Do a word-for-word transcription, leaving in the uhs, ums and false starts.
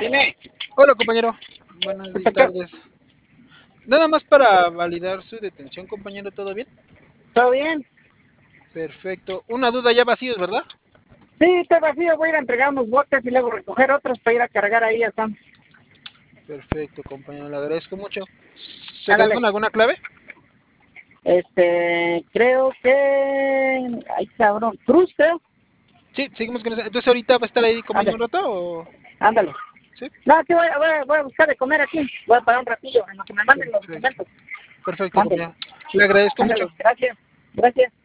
Dime. Hola, compañero. Buenas ¿Qué pasó? tardes. Nada más para validar su detención, compañero, ¿todo bien? ¿Todo bien? Perfecto. Una duda ya vacíos, ¿verdad? Sí, está vacío. Voy a ir a entregar unos botes y luego recoger otros para ir a cargar ahí a Sam. Perfecto, compañero, le agradezco mucho. ¿Se quedó Hágale. con alguna clave? Este, creo que... Ay, cabrón. Cruz, creo. Sí, seguimos con eso. Entonces, ¿ahorita va a estar ahí conmigo un Ándale. rato o...? Ándale. Sí, No, sí, voy, a- voy, a- voy a buscar de comer aquí. Voy a parar un ratillo en lo que me manden los perfecto. documentos. Perfecto, Ándale. compañero. Le agradezco mucho. Ándale. Gracias. Gracias.